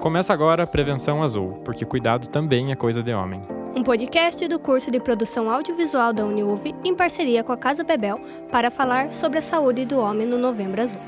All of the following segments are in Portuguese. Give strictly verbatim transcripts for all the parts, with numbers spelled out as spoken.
Começa agora Prevenção Azul, porque cuidado também é coisa de homem. Um podcast do curso de produção audiovisual da Uniuv em parceria com a Casa Bebel para falar sobre a saúde do homem no Novembro Azul.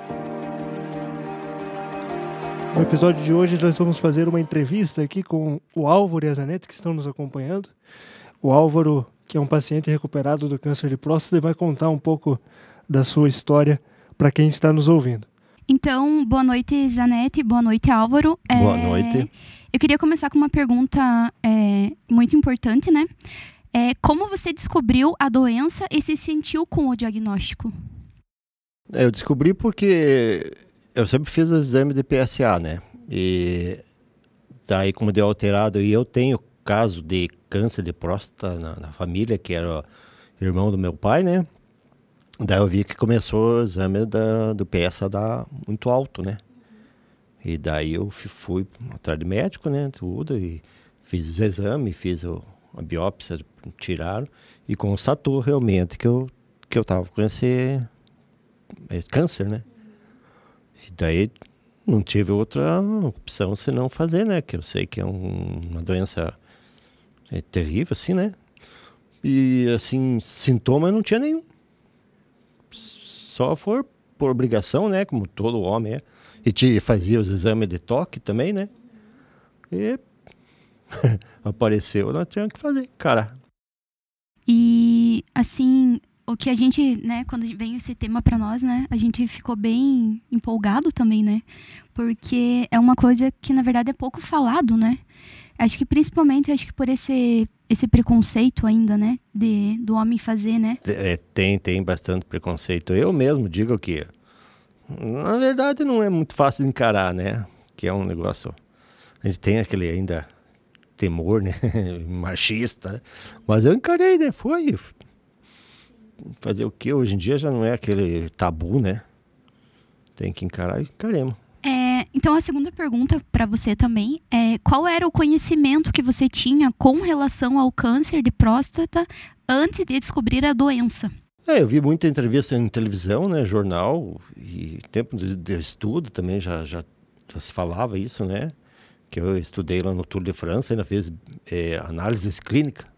No episódio de hoje nós vamos fazer uma entrevista aqui com o Álvaro e a Zanete que estão nos acompanhando. O Álvaro, que é um paciente recuperado do câncer de próstata, vai contar um pouco da sua história para quem está nos ouvindo. Então, boa noite, Zanete, boa noite, Álvaro. É, boa noite. Eu queria começar com uma pergunta é, muito importante, né? É, como você descobriu a doença e se sentiu com o diagnóstico? Eu descobri porque eu sempre fiz o exame de P S A, né? E daí, como deu alterado, e eu tenho caso de câncer de próstata na, na família, que era o irmão do meu pai, né? Daí eu vi que começou o exame da, do P S A dar muito alto, né? E daí eu fui atrás de médico, né? Tudo, e fiz os exames, fiz o, a biópsia, tiraram, e constatou realmente que eu, que eu tava com esse é, câncer, né? E daí não tive outra opção senão fazer, né? Que eu sei que é um, uma doença é, terrível, assim, né? E, assim, sintoma não tinha nenhum. Só for por obrigação, né? Como todo homem é. E te fazia os exames de toque também, né? E apareceu, nós tínhamos que fazer, cara. E, assim, o que a gente, né? Quando vem esse tema pra nós, né? A gente ficou bem empolgado também, né? Porque é uma coisa que, na verdade, é pouco falado, né? Acho que principalmente, acho que por esse... esse preconceito ainda, né, de, do homem fazer, né? É, tem, tem bastante preconceito. Eu mesmo digo que, na verdade, não é muito fácil de encarar, né? Que é um negócio... A gente tem aquele ainda temor, né? Machista. Mas eu encarei, né? Foi. Fazer o quê? Hoje em dia já não é aquele tabu, né? Tem que encarar e encaremos. É, então, a segunda pergunta para você também é qual era o conhecimento que você tinha com relação ao câncer de próstata antes de descobrir a doença? É, eu vi muita entrevista em televisão, né, jornal, e tempo de, de estudo também já, já, já se falava isso, né? Que eu estudei lá no Tour de France, ainda fiz é, análises clínicas.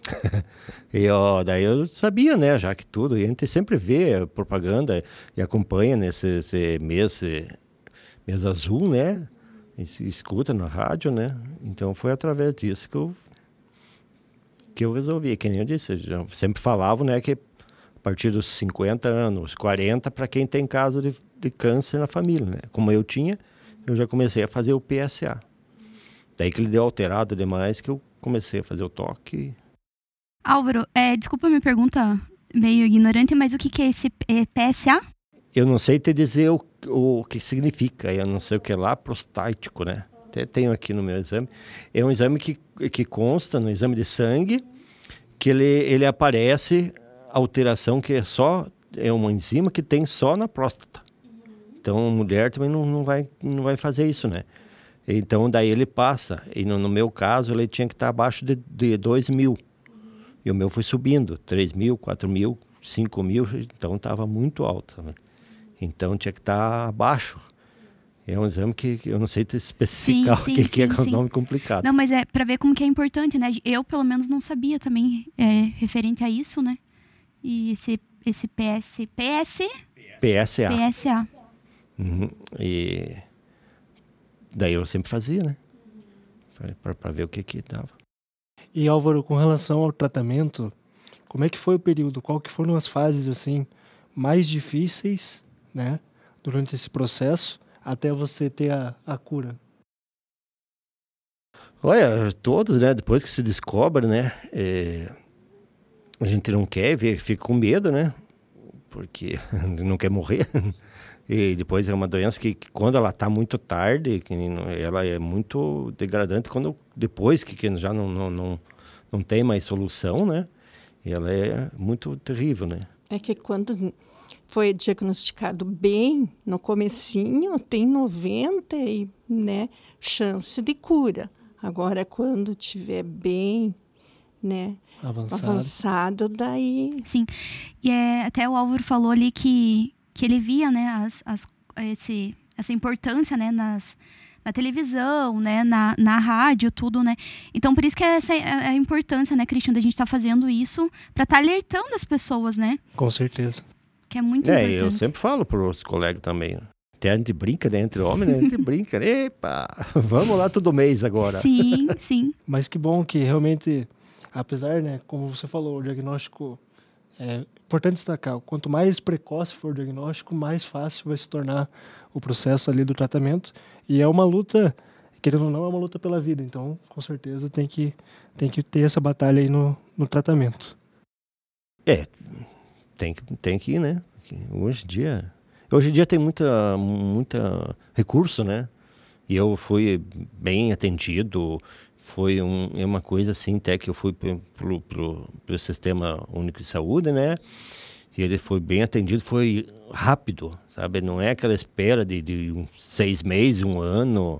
E ó, daí eu sabia, né, já que tudo, e a gente sempre vê propaganda e acompanha nesse esse mês... mês azul, né? E se escuta na rádio, né? Então foi através disso que eu, que eu resolvi. Que nem eu disse, eu sempre falava, né? Que a partir dos cinquenta anos, quarenta, para quem tem caso de, de câncer na família, né? Como eu tinha, eu já comecei a fazer o P S A. Daí que ele deu alterado demais, que eu comecei a fazer o toque. Álvaro, é, desculpa a minha pergunta meio ignorante, mas o que, que é esse é P S A? Eu não sei te dizer o, o que significa, eu não sei o que é lá, prostático, né? Até tenho aqui no meu exame. É um exame que, que consta no exame de sangue, que ele, ele aparece alteração que é só, é uma enzima que tem só na próstata. Então, a mulher também não, não, vai, não vai fazer isso, né? Então, daí ele passa, e no, no meu caso, ele tinha que estar abaixo de, de dois mil. E o meu foi subindo, três mil, quatro mil, cinco mil, então estava muito alto, né? Então tinha que estar abaixo. É um exame que eu não sei te especificar sim, o que, sim, que é, sim, que é um sim. nome complicado. Não, mas é para ver como que é importante, né? Eu, pelo menos, não sabia também é, referente a isso, né? E esse, esse P S... P S... P S A. P S A. Uhum. E daí eu sempre fazia, né? Para ver o que que dava. E Álvaro, com relação ao tratamento, como é que foi o período? Qual que foram as fases, assim, mais difíceis, né, durante esse processo, até você ter a, a cura? Olha, todos, né, depois que se descobre, né, é, a gente não quer ver, fica com medo, né, porque não quer morrer. E depois é uma doença que, que quando ela está muito tarde, que ela é muito degradante, quando depois que, que já não, não, não, não tem mais solução, né, ela é muito terrível, né. É que quando foi diagnosticado bem, no comecinho, tem noventa e, né, chance de cura. Agora, quando tiver bem, né, Avançado. avançado, daí... Sim, e é, até o Álvaro falou ali que, que ele via, né, as, as, esse, essa importância, né, nas, na televisão, né, na, na rádio, tudo, né. Então, por isso que essa é a importância, né, Christian, da gente estar tá fazendo isso para estar tá alertando as pessoas, né. Com certeza. Que é muito é, importante. Eu sempre falo para os colegas também, até a gente brinca, né, entre homens, né, a gente brinca, epa, vamos lá todo mês agora. Sim, sim. Mas que bom que realmente, apesar, né, como você falou, o diagnóstico, é importante destacar, quanto mais precoce for o diagnóstico, mais fácil vai se tornar o processo ali do tratamento. E é uma luta, querendo ou não, é uma luta pela vida. Então, com certeza, tem que, tem que ter essa batalha aí no, no tratamento. É, tem que, tem que ir, né? Porque hoje em dia... Hoje em dia tem muita, muita recurso, né? E eu fui bem atendido. Foi um, é uma coisa assim, até que eu fui pro, pro, pro, pro Sistema Único de Saúde, né? E ele foi bem atendido, foi rápido, sabe? Não é aquela espera de, de um, seis meses, um ano.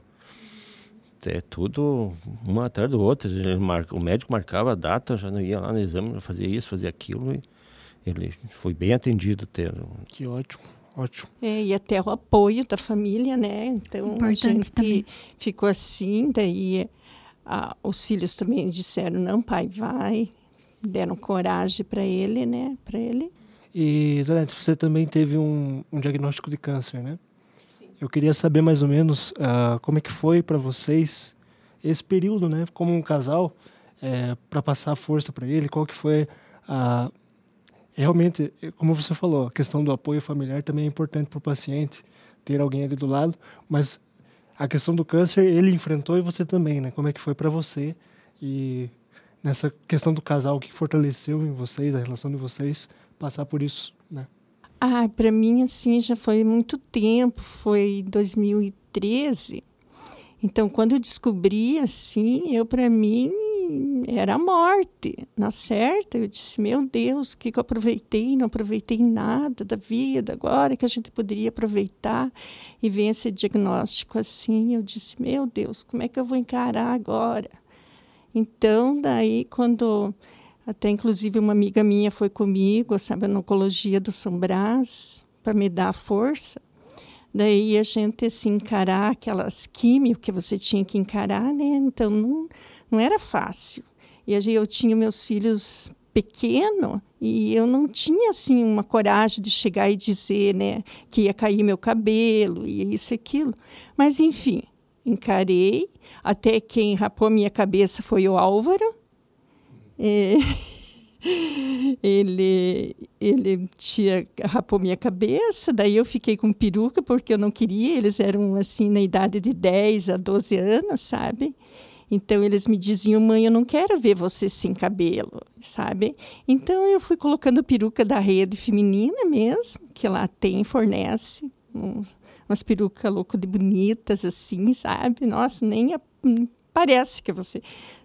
É tudo um atrás do outro. Ele marca, o médico marcava a data, já não ia lá no exame, fazia isso, fazia aquilo. E ele foi bem atendido. Até. Que ótimo. Ótimo. É, e até o apoio da família, né? Então, importante a gente também. Ficou assim, daí ah, os filhos também disseram, não, pai, vai. Deram coragem para ele, né? Para ele. E, Zanete, você também teve um, um diagnóstico de câncer, né? Sim. Eu queria saber mais ou menos uh, como é que foi para vocês esse período, né? Como um casal, é, para passar força para ele, qual que foi a... Realmente, como você falou, a questão do apoio familiar também é importante para o paciente, ter alguém ali do lado, mas a questão do câncer ele enfrentou e você também, né? Como é que foi para você e nessa questão do casal, o que fortaleceu em vocês, a relação de vocês, passar por isso, né? Ah, para mim, assim, já foi muito tempo, foi dois mil e treze. Então, quando eu descobri, assim, eu, para mim, era a morte, na certa. Eu disse, meu Deus, o que, que eu aproveitei? Não aproveitei nada da vida, agora que a gente poderia aproveitar. E vem esse diagnóstico assim, eu disse, meu Deus, como é que eu vou encarar agora? Então, daí, quando... Até, inclusive, uma amiga minha foi comigo, sabe, na oncologia do São Brás, para me dar força. Daí, a gente, assim, encarar aquelas químio que você tinha que encarar, né? Então, não... Não era fácil. E eu tinha meus filhos pequenos e eu não tinha, assim, uma coragem de chegar e dizer, né, que ia cair meu cabelo e isso e aquilo. Mas, enfim, encarei. Até quem rapou minha cabeça foi o Álvaro. É, ele, ele tinha, rapou minha cabeça, daí eu fiquei com peruca porque eu não queria. Eles eram, assim, na idade de dez a doze anos, sabe? Então, eles me diziam, mãe, eu não quero ver você sem cabelo, sabe? Então, eu fui colocando peruca da rede feminina mesmo, que lá tem, fornece, uns, umas perucas louco de bonitas, assim, sabe? Nossa, nem a, parece que você...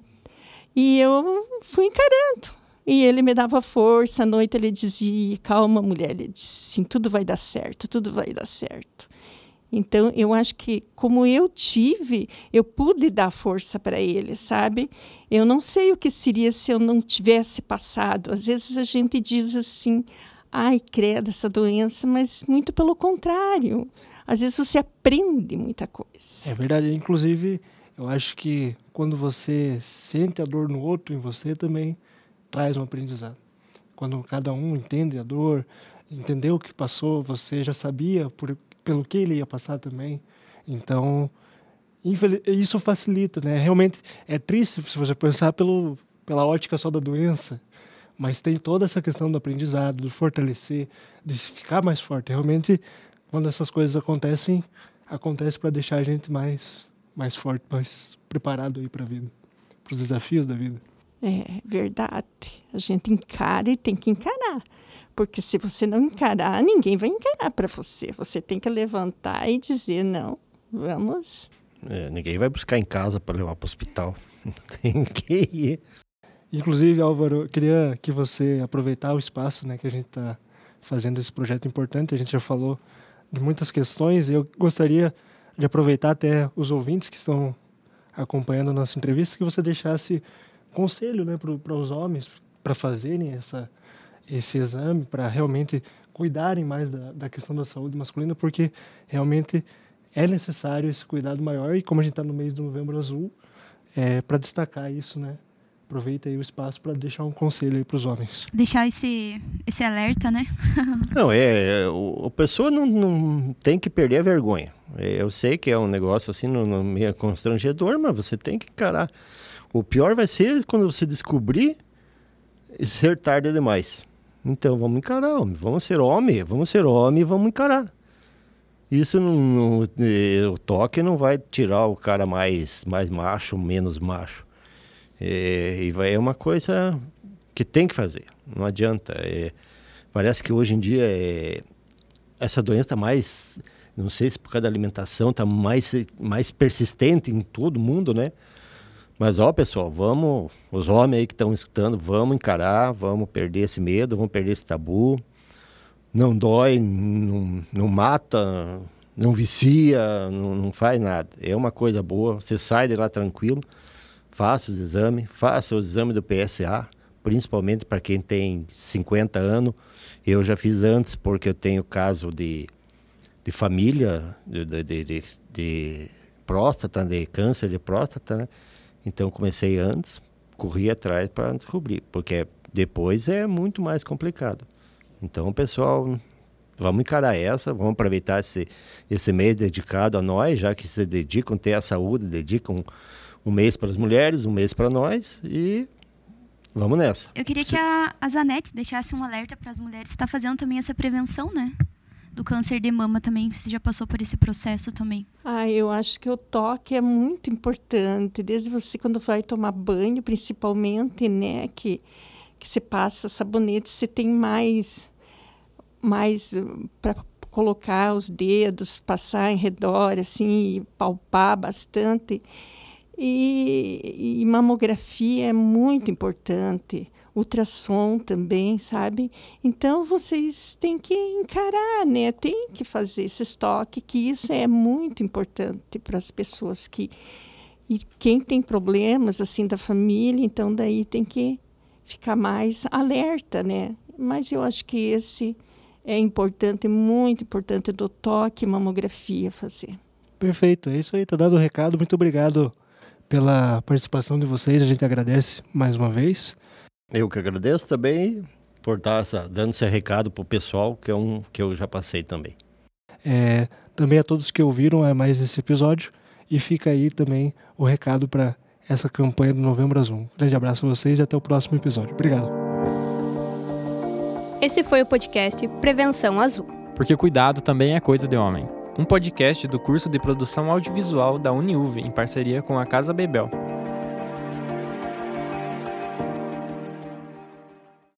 E eu fui encarando. E ele me dava força, à noite ele dizia, calma, mulher, ele disse, sim, tudo vai dar certo, tudo vai dar certo. Então, eu acho que, como eu tive, eu pude dar força para ele, sabe? Eu não sei o que seria se eu não tivesse passado. Às vezes a gente diz assim, ai, credo, essa doença, mas muito pelo contrário. Às vezes você aprende muita coisa. É verdade. Inclusive, eu acho que quando você sente a dor no outro, em você também traz um aprendizado. Quando cada um entende a dor, entendeu o que passou, você já sabia por pelo que ele ia passar também. Então, isso facilita, né? Realmente é triste se você pensar pelo, pela ótica só da doença, mas tem toda essa questão do aprendizado, do fortalecer, de ficar mais forte. Realmente, quando essas coisas acontecem, acontece para deixar a gente mais, mais forte, mais preparado aí para a vida, para os desafios da vida. É verdade. A gente encara e tem que encarar. Porque se você não encarar, ninguém vai encarar para você. Você tem que levantar e dizer, não, vamos. É, ninguém vai buscar em casa para levar para o hospital. Tem que ir. Inclusive, Álvaro, eu queria que você aproveitar o espaço, né, que a gente está fazendo esse projeto importante. A gente já falou de muitas questões. Eu gostaria de aproveitar até os ouvintes que estão acompanhando a nossa entrevista, que você deixasse conselho, né, para os homens, para fazerem essa... esse exame, para realmente cuidarem mais da, da questão da saúde masculina, porque realmente é necessário esse cuidado maior e como a gente está no mês do Novembro Azul, é, para destacar isso, né? Aproveita aí o espaço para deixar um conselho aí para os homens. Deixar esse, esse alerta, né? Não, é, o, a pessoa não, não tem que perder a vergonha. Eu sei que é um negócio assim, no, no meio constrangedor, mas você tem que encarar. O pior vai ser quando você descobrir e ser tarde demais. Então, vamos encarar, homem. Vamos ser homem, vamos ser homem e vamos encarar. Isso, não, não, o toque não vai tirar o cara mais, mais macho, menos macho. É, e vai, é uma coisa que tem que fazer, não adianta. É, parece que hoje em dia é, essa doença está mais, não sei se por causa da alimentação, está mais, mais persistente em todo mundo, né? Mas, ó, pessoal, vamos, os homens aí que estão escutando, vamos encarar, vamos perder esse medo, vamos perder esse tabu. Não dói, não, não mata, não vicia, não, não faz nada. É uma coisa boa, você sai de lá tranquilo. Faça os exames, faça o exame do P S A, principalmente para quem tem cinquenta anos. Eu já fiz antes, porque eu tenho caso de, de família, de, de, de, de próstata, de câncer de próstata, né? Então, comecei antes, corri atrás para descobrir, porque depois é muito mais complicado. Então, pessoal, vamos encarar essa, vamos aproveitar esse, esse mês dedicado a nós, já que se dedicam a ter a saúde, dedicam um mês para as mulheres, um mês para nós e vamos nessa. Eu queria que a, a Zanetti deixasse um alerta para as mulheres. Está fazendo também essa prevenção, né? Do câncer de mama também. Você já passou por esse processo também? Ah, eu acho que o toque é muito importante. Desde você, quando vai tomar banho, principalmente, né? Que, que você passa sabonete, você tem mais, mais para colocar os dedos, passar em redor, assim, e palpar bastante. E, e mamografia é muito importante, ultrassom também, sabe? Então, vocês têm que encarar, né? Tem que fazer esse estoque, que isso é muito importante para as pessoas que... E quem tem problemas, assim, da família, então, daí tem que ficar mais alerta, né? Mas eu acho que esse é importante, muito importante, do toque e mamografia fazer. Perfeito, é isso aí, tá dado o recado. Muito obrigado pela participação de vocês, a gente agradece mais uma vez. Eu que agradeço também por estar essa, dando esse recado para o pessoal, que é um que eu já passei também. É, também a todos que ouviram é mais esse episódio, e fica aí também o recado para essa campanha do Novembro Azul. Um grande abraço a vocês e até o próximo episódio. Obrigado. Esse foi o podcast Prevenção Azul. Porque cuidado também é coisa de homem. Um podcast do curso de produção audiovisual da Uniuv, em parceria com a Casa Bebel.